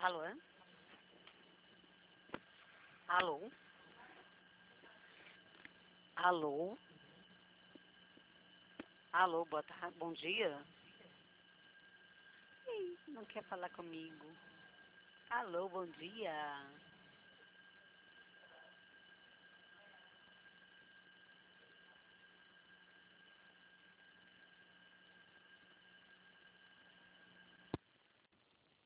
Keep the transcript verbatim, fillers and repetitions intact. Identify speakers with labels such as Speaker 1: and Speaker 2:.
Speaker 1: Alô? Alô? Alô? Alô, boa tarde, bom dia. Ih, não quer falar comigo. Alô, bom dia.